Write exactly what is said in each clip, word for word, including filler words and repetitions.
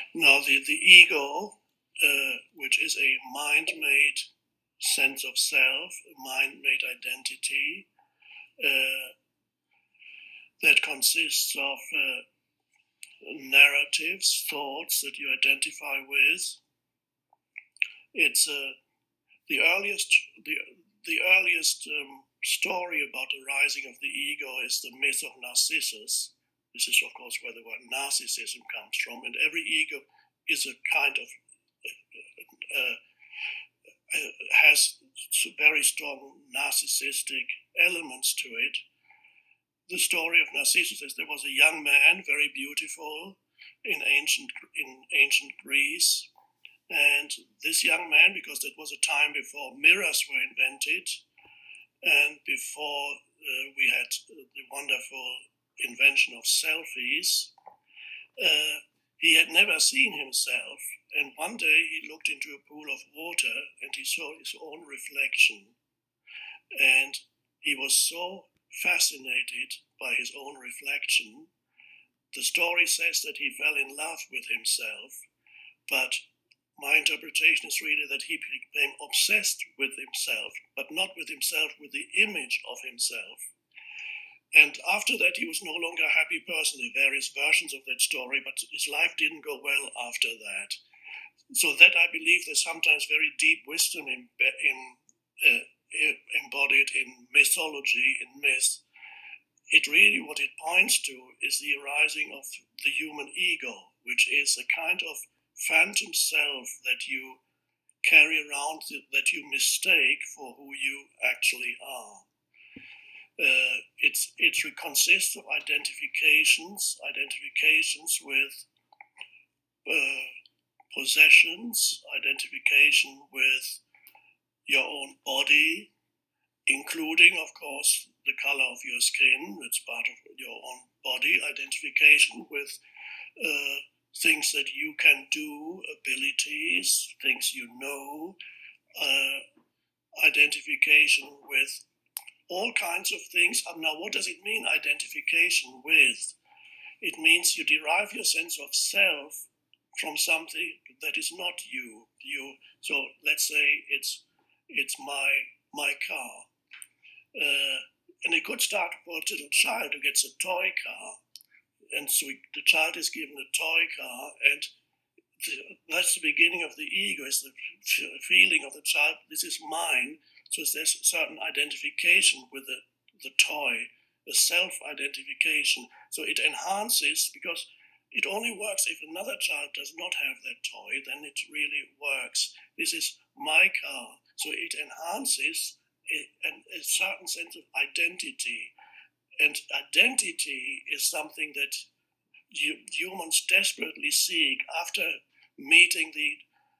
Now, the, the ego, uh, which is a mind-made sense of self, a mind-made identity, uh, that consists of uh, narratives, thoughts that you identify with. It's uh, the earliest the the earliest um, story about the rising of the ego is the myth of Narcissus. This is, of course, where the word narcissism comes from, and every ego is a kind of uh, uh, has very strong narcissistic elements to it. The story of Narcissus is there was a young man, very beautiful, in ancient in ancient Greece, and this young man, because it was a time before mirrors were invented, and before uh, we had the wonderful invention of selfies, uh, he had never seen himself. And one day he looked into a pool of water and he saw his own reflection. And he was so fascinated by his own reflection. The story says that he fell in love with himself, but my interpretation is really that he became obsessed with himself, but not with himself, with the image of himself. And after that, he was no longer a happy person. There are various versions of that story, but his life didn't go well after that. So that, I believe, there's sometimes very deep wisdom in, in, uh, embodied in mythology, in myth. It really, what it points to is the arising of the human ego, which is a kind of phantom self that you carry around, that you mistake for who you actually are. Uh, it's, it consists of identifications, identifications with uh, possessions, identification with your own body, including, of course, the color of your skin, it's part of your own body, identification with uh, things that you can do, abilities, things you know, uh, identification with all kinds of things. Now, what does it mean, identification with? It means you derive your sense of self from something that is not you. You. So let's say it's it's my my car, uh, and it could start for a little child who gets a toy car, and so the child is given a toy car, and the, that's the beginning of the ego. Is the feeling of the child, this is mine. So there's a certain identification with the the toy, a self-identification. So it enhances, because it only works if another child does not have that toy, then it really works. This is my car. So it enhances a, a certain sense of identity. And identity is something that you, humans desperately seek after meeting the,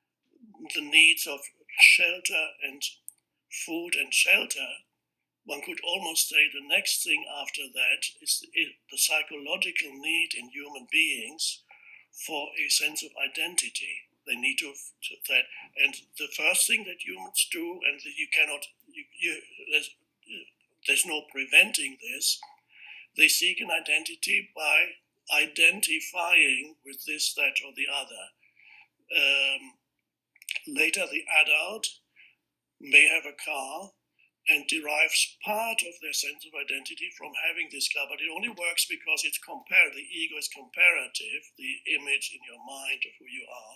the needs of shelter and food and shelter. One could almost say the next thing after that is the psychological need in human beings for a sense of identity. They need to, to that, and the first thing that humans do, and you cannot, you, you, there's, there's no preventing this. They seek an identity by identifying with this, that, or the other. Um, later, the adult may have a car and derives part of their sense of identity from having this car, but it only works because it's compared. The ego is comparative, the image in your mind of who you are.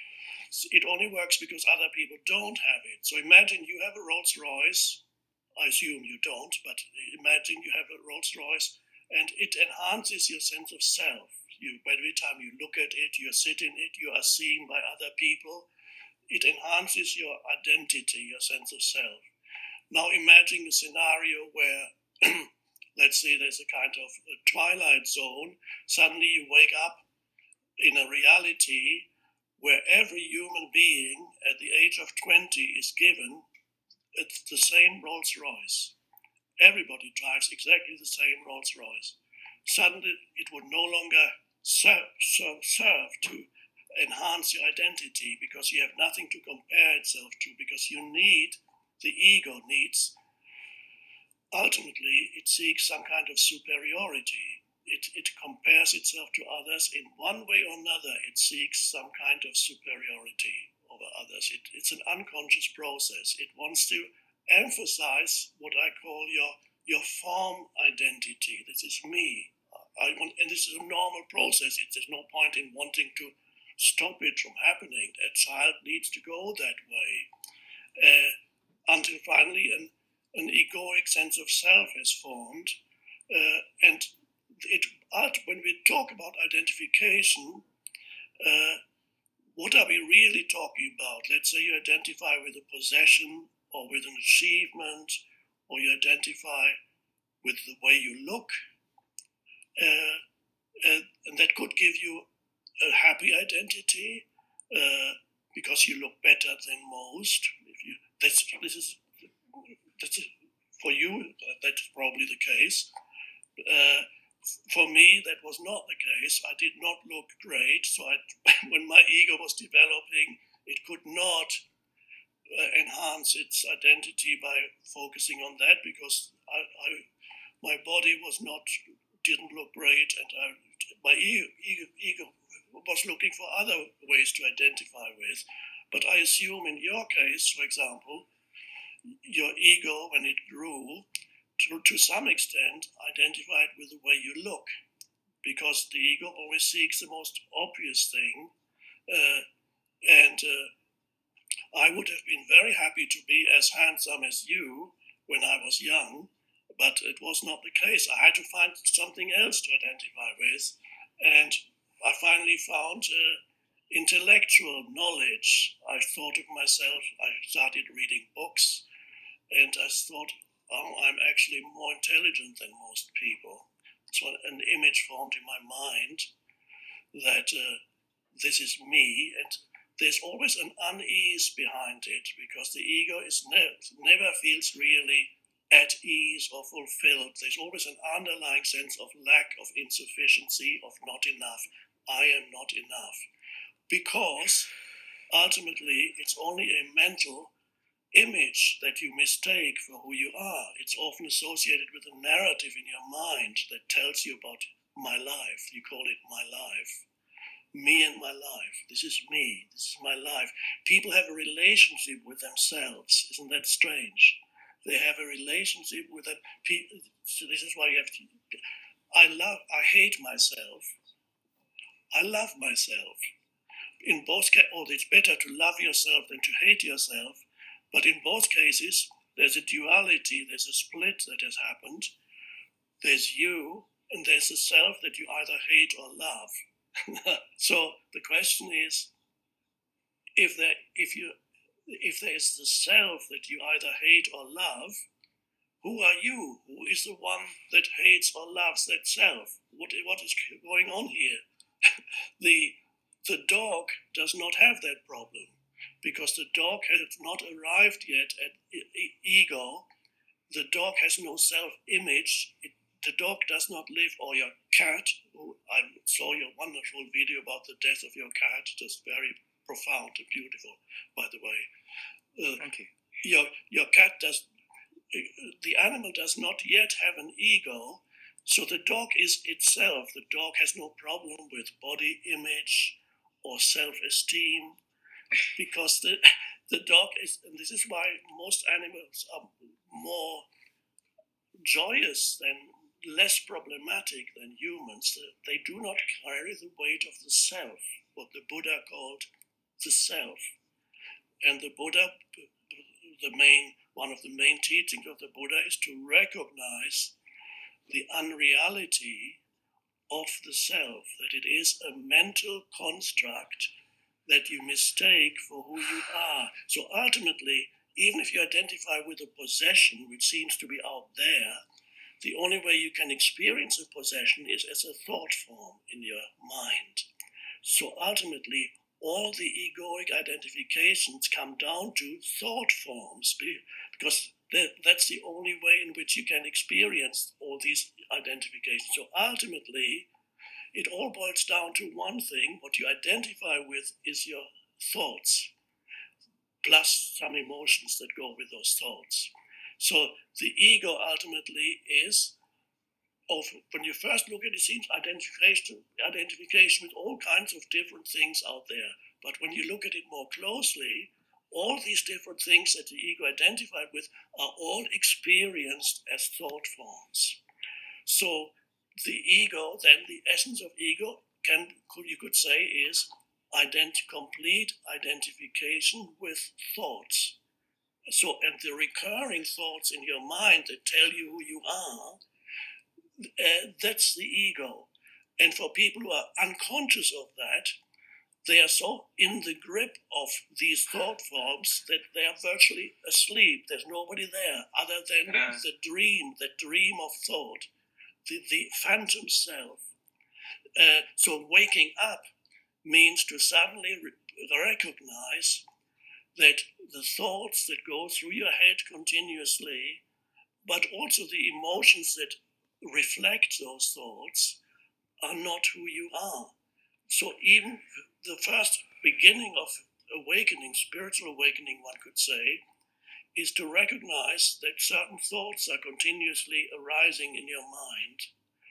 It only works because other people don't have it. So imagine you have a Rolls Royce. I assume you don't, but imagine you have a Rolls Royce, and it enhances your sense of self. You, every time you look at it, you sit in it, you are seen by other people. It enhances your identity, your sense of self. Now imagine a scenario where, let's say there's a kind of a twilight zone. Suddenly you wake up in a reality where every human being at the age of twenty is given it's the same Rolls Royce. Everybody drives exactly the same Rolls Royce. Suddenly it would no longer serve, serve, serve to enhance your identity, because you have nothing to compare itself to, because you need, the ego needs, ultimately it seeks some kind of superiority. it, it compares itself to others. In one way or another, it seeks some kind of superiority over others. It, it's an unconscious process. It wants to emphasize what I call your, your form identity. This is me. I want, and this is a normal process. It, there's no point in wanting to stop it from happening. A child needs to go that way uh, until finally an, an egoic sense of self is formed. Uh, and it, when we talk about identification, uh, what are we really talking about? Let's say you identify with a possession or with an achievement, or you identify with the way you look, uh, uh, and that could give you a happy identity uh, because you look better than most. If you, that's, this is that's for you. That's probably the case. Uh, for me, that was not the case. I did not look great, so I, when my ego was developing, it could not uh, enhance its identity by focusing on that, because I, I, my body was not didn't look great, and I, my ego, ego, ego was looking for other ways to identify with. But I assume in your case, for example, your ego, when it grew, to, to some extent, identified with the way you look, because the ego always seeks the most obvious thing. Uh, and uh, I would have been very happy to be as handsome as you when I was young, but it was not the case. I had to find something else to identify with. And I finally found uh, intellectual knowledge. I thought of myself, I started reading books, and I thought, oh, I'm actually more intelligent than most people. So an image formed in my mind that uh, this is me, and there's always an unease behind it, because the ego is ne- never feels really at ease or fulfilled. There's always an underlying sense of lack, of insufficiency, of not enough. I am not enough. Because ultimately it's only a mental image that you mistake for who you are. It's often associated with a narrative in your mind that tells you about my life. You call it my life. Me and my life. This is me. This is my life. People have a relationship with themselves. Isn't that strange? They have a relationship with them. So this is why you have to. I love. I hate myself. I love myself. In both cases, oh, it's better to love yourself than to hate yourself. But in both cases, there's a duality. There's a split that has happened. There's you, and there's a self that you either hate or love. So the question is, if there, if you, if there is the self that you either hate or love, who are you? Who is the one that hates or loves that self? What what is going on here? the the dog does not have that problem, because the dog has not arrived yet at e- ego. The dog has no self-image. It, the dog does not live, or your cat. Oh, I saw your wonderful video about the death of your cat. Just very profound and beautiful, by the way. Uh, Thank you. Your your cat does. The animal does not yet have an ego, so the dog is itself. The dog has no problem with body image or self-esteem, because the the dog is, and this is why most animals are more joyous than, less problematic than humans. They do not carry the weight of the self, what the Buddha called the self. And the Buddha, the main one of the main teachings of the Buddha is to recognize the unreality of the self, that it is a mental construct that you mistake for who you are. So ultimately, even if you identify with a possession which seems to be out there, the only way you can experience a possession is as a thought form in your mind. So ultimately, all the egoic identifications come down to thought forms, because that's the only way in which you can experience all these identifications. So ultimately, it all boils down to one thing. What you identify with is your thoughts, plus some emotions that go with those thoughts. So the ego ultimately is of, when you first look at it, it seems identification, identification with all kinds of different things out there. But when you look at it more closely, all these different things that the ego identified with are all experienced as thought forms. So the ego, then the essence of ego, can you could say is ident- complete identification with thoughts. So, and the recurring thoughts in your mind that tell you who you are, uh, that's the ego. And for people who are unconscious of that, they are so in the grip of these thought forms that they are virtually asleep. There's nobody there other than uh. the dream, the dream of thought, the, the phantom self. Uh, so waking up means to suddenly re- recognize that the thoughts that go through your head continuously, but also the emotions that reflect those thoughts, are not who you are. So even the first beginning of awakening, spiritual awakening, one could say, is to recognize that certain thoughts are continuously arising in your mind.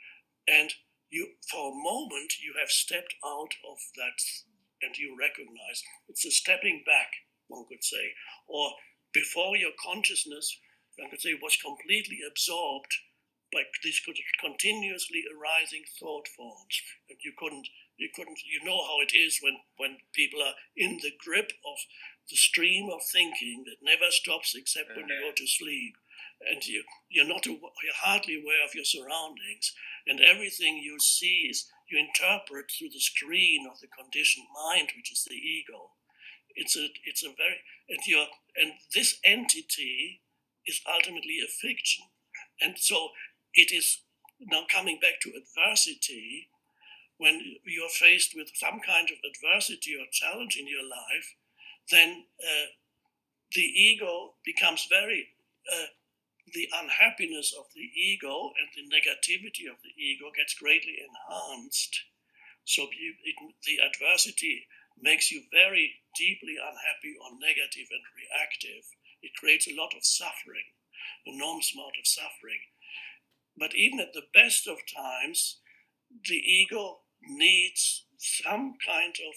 And you, for a moment, you have stepped out of that and you recognize it's a stepping back, one could say. Or before your consciousness, one could say, was completely absorbed by these continuously arising thought forms. And you couldn't, you couldn't, you know how it is when, when people are in the grip of the stream of thinking that never stops except when you go to sleep. And you, you're not, you're hardly aware of your surroundings. And everything you see is, you interpret through the screen of the conditioned mind, which is the ego. It's a, it's a very, and you're, and this entity is ultimately a fiction. And so it is now coming back to adversity. When you're faced with some kind of adversity or challenge in your life, then uh, the ego becomes very, uh, the unhappiness of the ego and the negativity of the ego gets greatly enhanced. So you, it, the adversity makes you very deeply unhappy or negative and reactive. It creates a lot of suffering, an enormous amount of suffering. But even at the best of times, the ego needs some kind of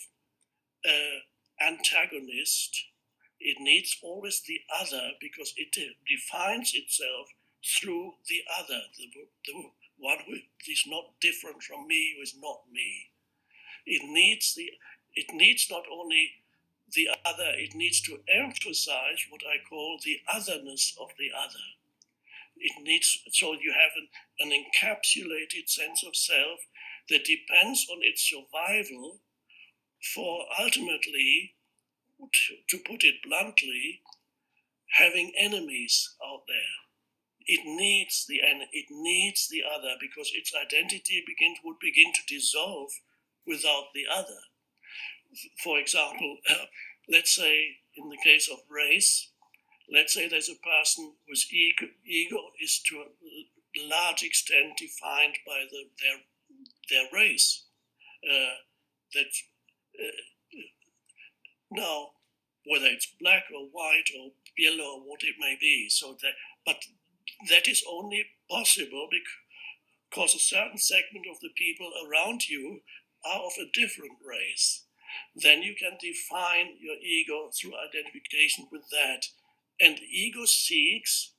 uh, antagonist. It needs always the other because it defines itself through the other, the, the one who is not different from me, who is not me. It needs the. It needs not only the other, it needs to emphasize what I call the otherness of the other. It needs, so you have an, an encapsulated sense of self that depends on its survival for ultimately, to, to put it bluntly, having enemies out there. It needs the it needs the other because its identity begin, would begin to dissolve without the other. For example, uh, let's say in the case of race, let's say there's a person whose ego, ego is to a large extent defined by the, their their race. Uh, that uh, now, whether it's black or white or yellow or what it may be, so that, but that is only possible because a certain segment of the people around you are of a different race. Then you can define your ego through identification with that. And the ego seeks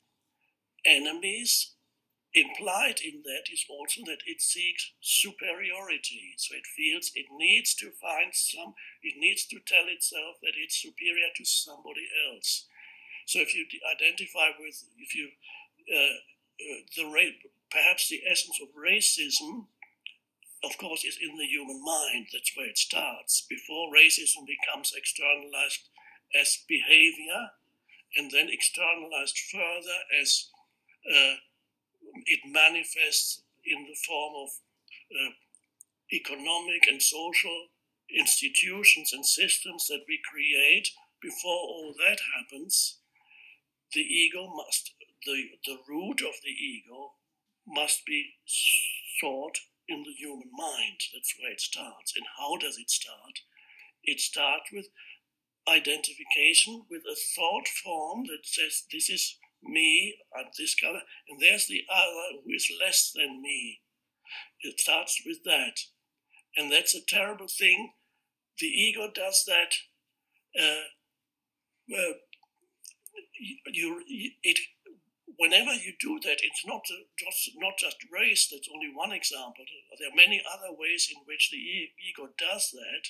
enemies. Implied in that is also that it seeks superiority. So it feels it needs to find some, it needs to tell itself that it's superior to somebody else. So if you identify with, if you, uh, uh, the perhaps the essence of racism, of course, is in the human mind. That's where it starts. Before racism becomes externalized as behavior, and then externalized further as uh, it manifests in the form of uh, economic and social institutions and systems that we create. Before all that happens, the ego must, the, the root of the ego must be sought in the human mind. That's where it starts. And how does it start? It starts with identification with a thought form that says this is me and this color, and there's the other who is less than me. It starts with that. And that's a terrible thing. The ego does that. Uh, well, you, it, whenever you do that, it's not just, not just race, that's only one example. There are many other ways in which the ego does that.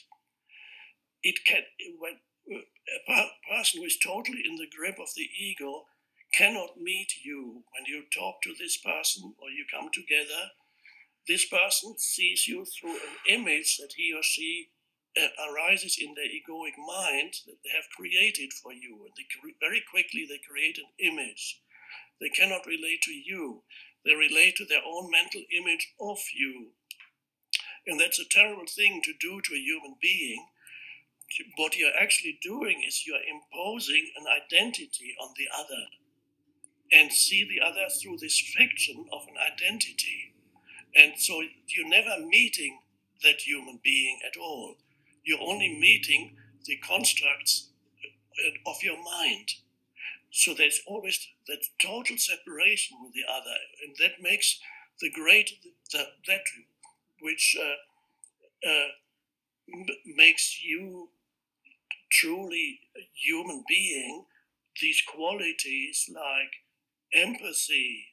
It can, when a person who is totally in the grip of the ego cannot meet you. When you talk to this person or you come together, this person sees you through an image that he or she uh, arises in their egoic mind that they have created for you. And they cre- very quickly they create an image. They cannot relate to you. They relate to their own mental image of you. And that's a terrible thing to do to a human being. What you're actually doing is you're imposing an identity on the other and see the other through this fiction of an identity. And so you're never meeting that human being at all. You're only meeting the constructs of your mind. So there's always that total separation with the other, and that makes the great, the, that which uh, uh, m- makes you truly a human being, these qualities like empathy,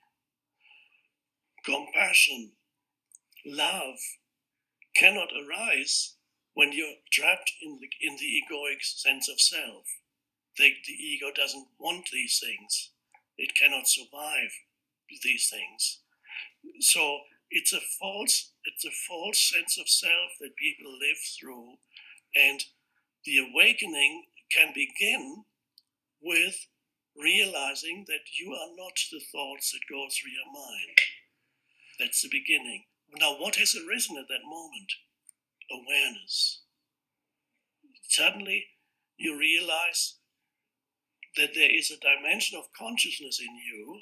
compassion, love, cannot arise when you're trapped in the, in the egoic sense of self. The, the ego doesn't want these things. It cannot survive these things. So it's a false, it's a false sense of self that people live through, and the awakening can begin with realizing that you are not the thoughts that go through your mind. That's the beginning. Now, what has arisen at that moment? Awareness. Suddenly, you realize that there is a dimension of consciousness in you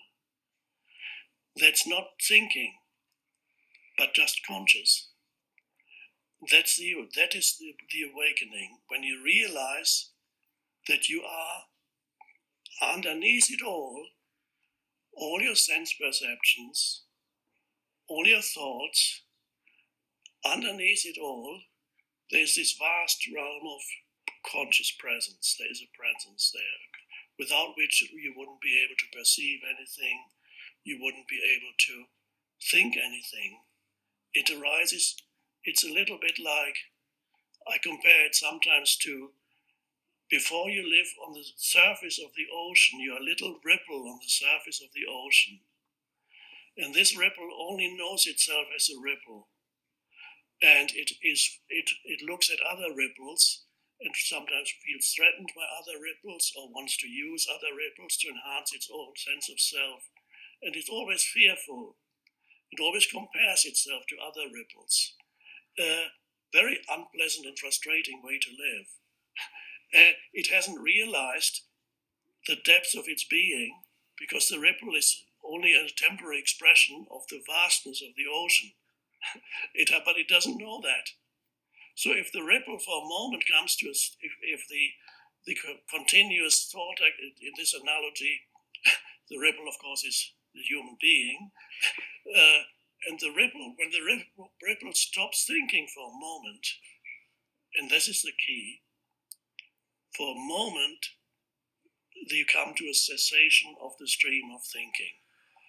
that's not thinking, but just conscious. That's the, that is the, the awakening, when you realize that you are underneath it all, all your sense perceptions, all your thoughts, underneath it all, there's this vast realm of conscious presence. There is a presence there, without which you wouldn't be able to perceive anything, you wouldn't be able to think anything. It arises, it's a little bit like, I compare it sometimes to, before you live on the surface of the ocean, you're a little ripple on the surface of the ocean. And this ripple only knows itself as a ripple. And it is it, it looks at other ripples and sometimes feels threatened by other ripples or wants to use other ripples to enhance its own sense of self. And it's always fearful. It always compares itself to other ripples. A very unpleasant and frustrating way to live. Uh, it hasn't realized the depth of its being, because the ripple is only a temporary expression of the vastness of the ocean. It, but it doesn't know that. So if the ripple for a moment comes to us, if, if the, the continuous thought, in this analogy, the ripple, of course, is the human being, uh, and the ripple, when the ripple, ripple stops thinking for a moment, and this is the key, for a moment, you come to a cessation of the stream of thinking.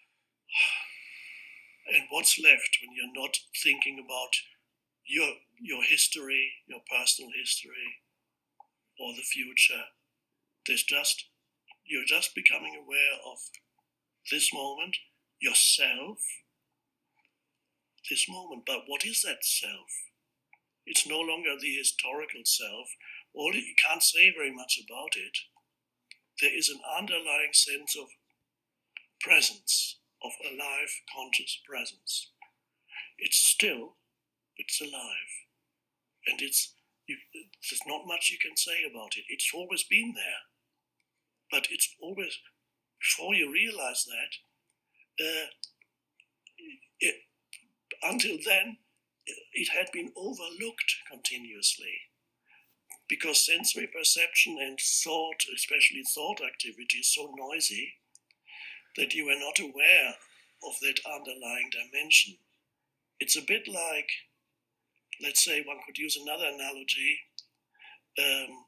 And what's left when you're not thinking about your your history, your personal history, or the future? There's just, you're just becoming aware of this moment, yourself, this moment. But what is that self? It's no longer the historical self. All you can't say very much about it. There is an underlying sense of presence, of alive, conscious presence. It's still, it's alive. And it's, you, there's not much you can say about it. It's always been there. But it's always, before you realize that, uh, it, until then, it had been overlooked continuously. Because sensory perception and thought, especially thought activity, is so noisy that you were not aware of that underlying dimension. It's a bit like, let's say one could use another analogy. Um,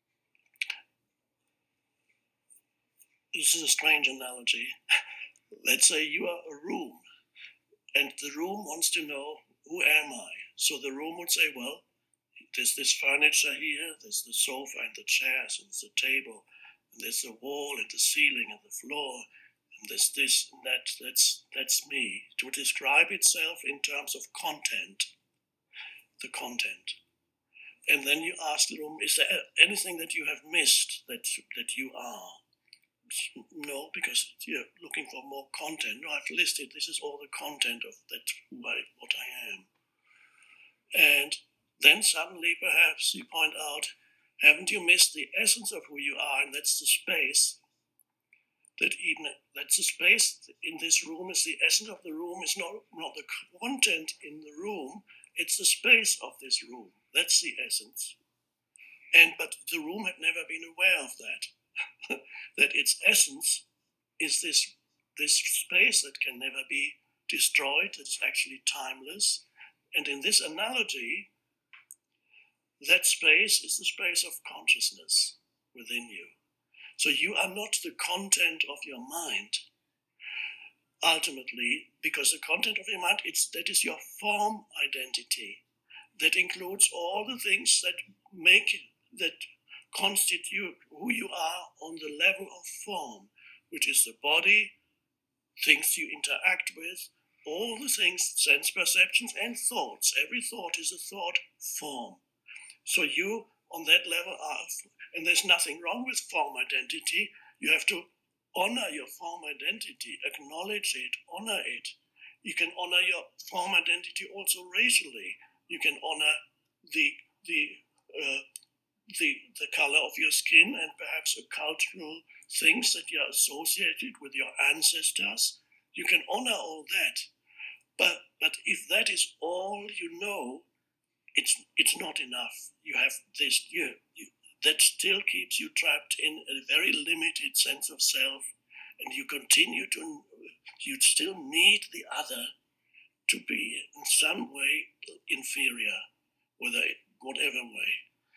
this is a strange analogy. Let's say you are a room, and the room wants to know, who am I? So the room would say, well, there's this furniture here, there's the sofa and the chairs, and there's the table, and there's the wall and the ceiling and the floor, and there's this and that, that's, that's me. To describe itself in terms of content, the content. And then you ask the room, is there anything that you have missed that, that you are? No, because you're looking for more content. No, I've listed, this is all the content of that, who I, what I am. And then suddenly perhaps you point out, haven't you missed the essence of who you are? And that's the space. That even, that's the space in this room is the essence of the room, is not, not the content in the room, it's the space of this room. That's the essence. And but the room had never been aware of that. That its essence is this, this space that can never be destroyed, that is actually timeless. And in this analogy, that space is the space of consciousness within you. So you are not the content of your mind, ultimately, because the content of your mind, it's, that is your form identity. That includes all the things that make, that constitute who you are on the level of form, which is the body, things you interact with, all the things, sense perceptions and thoughts. Every thought is a thought form. So you, on that level, are, and there's nothing wrong with form identity. You have to honor your form identity, acknowledge it, honor it. You can honor your form identity also racially. You can honor the the uh, the the color of your skin and perhaps a cultural things that you are associated with your ancestors. You can honor all that, but but if that is all you know, it's it's not enough. You have this you, you that still keeps you trapped in a very limited sense of self, and you continue to you still need the other to be in some way inferior, whether whatever way.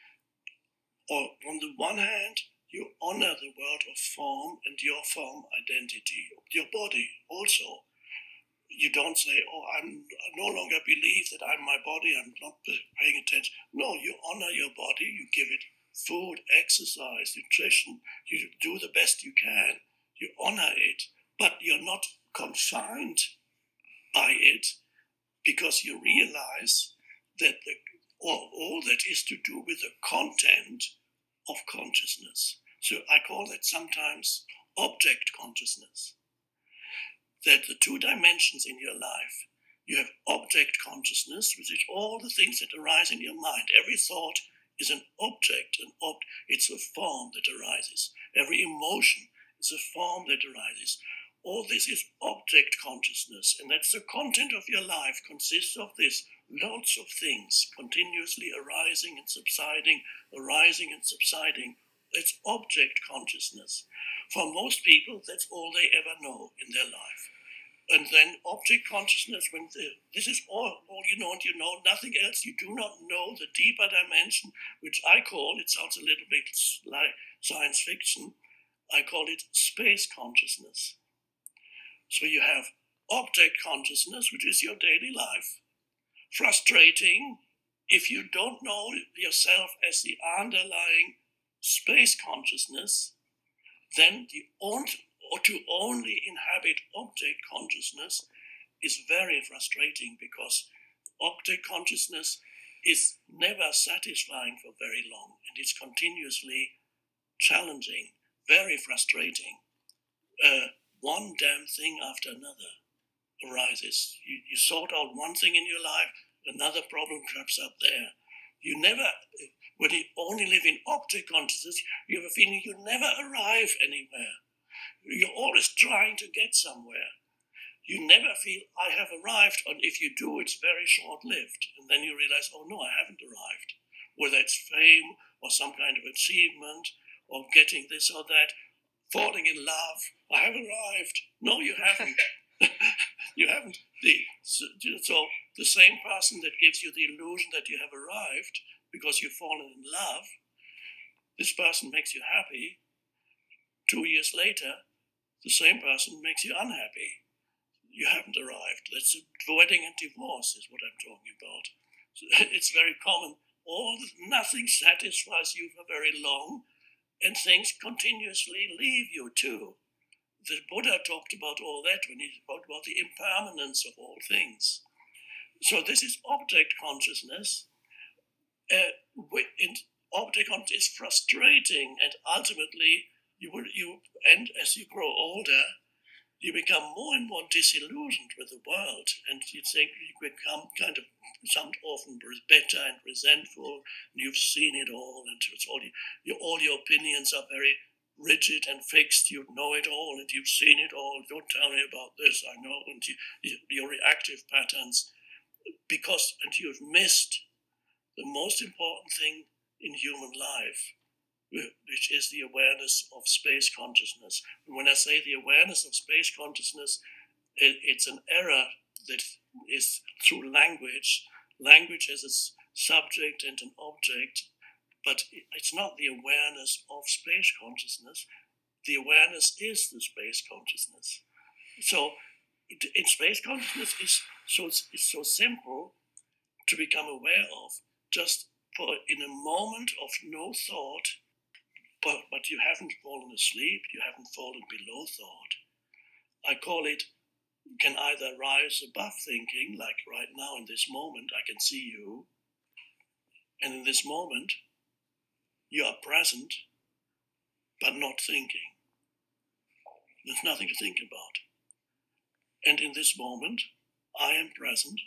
Or on the one hand, you honor the world of form and your form identity, your body also. You don't say, oh, I'm, I no longer believe that I'm my body, I'm not paying attention. No, you honor your body, you give it food, exercise, nutrition, you do the best you can, you honor it, but you're not confined by it because you realize that the, all, all that is to do with the content of consciousness. So I call that sometimes object consciousness. That the two dimensions in your life, you have object consciousness, which is all the things that arise in your mind. Every thought is an object, an ob- it's a form that arises. Every emotion is a form that arises. All this is object consciousness, and that's the content of your life, consists of this, lots of things continuously arising and subsiding, arising and subsiding. It's object consciousness. For most people, that's all they ever know in their life. And then object consciousness, when the, this is all, all you know, and you know nothing else, you do not know the deeper dimension, which I call, it sounds a little bit like science fiction, I call it space consciousness. So you have object consciousness, which is your daily life. Frustrating if you don't know yourself as the underlying space consciousness, then the on, or to only inhabit object consciousness is very frustrating, because object consciousness is never satisfying for very long, and it's continuously challenging, very frustrating. Uh, one damn thing after another arises. You, you sort out one thing in your life, another problem crops up there. You never, when you only live in object consciousness, you have a feeling you never arrive anywhere. You're always trying to get somewhere. You never feel, I have arrived, and if you do, it's very short-lived. And then you realize, oh no, I haven't arrived. Whether it's fame or some kind of achievement or getting this or that, falling in love. I have arrived. No, you haven't. You haven't. The, so, so the same person that gives you the illusion that you have arrived because you've fallen in love, this person makes you happy. Two years later, the same person makes you unhappy. You haven't arrived. That's wedding and divorce is what I'm talking about. So it's very common. All nothing satisfies you for very long, and things continuously leave you too. The Buddha talked about all that when he talked about the impermanence of all things. So this is object consciousness. Uh, in, object consciousness is frustrating, and ultimately you will you and as you grow older, you become more and more disillusioned with the world, and you think you become kind of some often bitter and resentful. And you've seen it all, and it's all your all your opinions are very rigid and fixed. You know it all, and you've seen it all. Don't tell me about this. I know, and you, your reactive patterns, because and you've missed the most important thing in human life, which is the awareness of space consciousness. And when I say the awareness of space consciousness, it, it's an error that is through language. Language has a subject and an object, but it's not the awareness of space consciousness. The awareness is the space consciousness. So in space consciousness is so it's so simple to become aware of, just for in a moment of no thought. But, but you haven't fallen asleep, you haven't fallen below thought. I call it, you can either rise above thinking, like right now in this moment, I can see you, and in this moment, you are present, but not thinking. There's nothing to think about. And in this moment, I am present,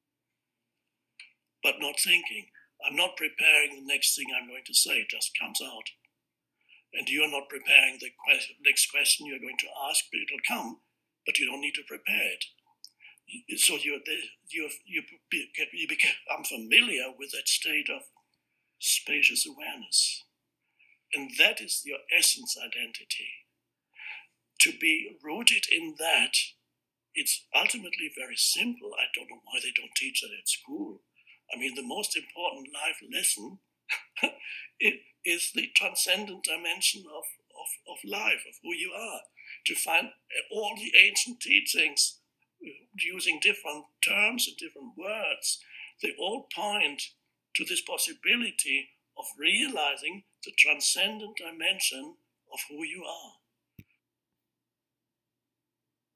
but not thinking. I'm not preparing the next thing I'm going to say, it just comes out. And you are not preparing the que- next question you're going to ask, but it'll come, but you don't need to prepare it. So you you you you become familiar with that state of spacious awareness, and that is your essence identity. To be rooted in that, it's ultimately very simple. I don't know why they don't teach that at school. I mean, the most important life lesson it is the transcendent dimension of, of, of life, of who you are. To find all the ancient teachings using different terms and different words, they all point to this possibility of realizing the transcendent dimension of who you are.